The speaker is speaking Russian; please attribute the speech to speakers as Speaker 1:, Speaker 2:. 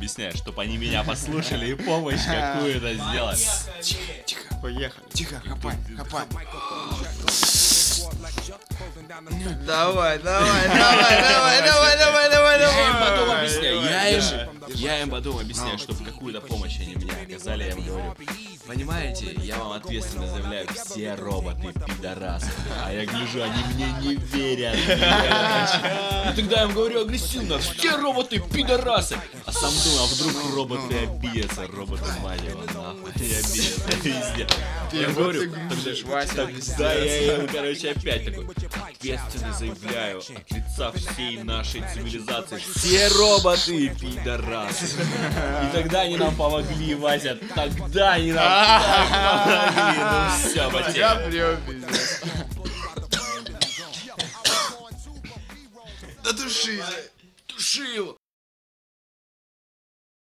Speaker 1: объясняю, чтобы они меня послушали и помощь какую-то сделали.
Speaker 2: Тихо, поехали. Тихо, хапай.
Speaker 3: Давай.
Speaker 1: Я им потом объясняю, чтобы какую-то помощь они мне оказали, я им говорю, понимаете, я вам ответственно заявляю, все роботы пидорасы. А я гляжу, они мне не верят. И тогда я им говорю агрессивно, все роботы пидорасы. А сам думаю, а вдруг роботы обидятся, роботы мать его нахуй, они обидятся везде. Я говорю, тогда я им, короче, опять такой, ответственно заявляю от лица всей нашей цивилизации, все роботы пидорасы. И тогда они нам помогли, Вася, тогда они нам помогли. Ну все, потерял.
Speaker 3: Да туши
Speaker 1: Туши его.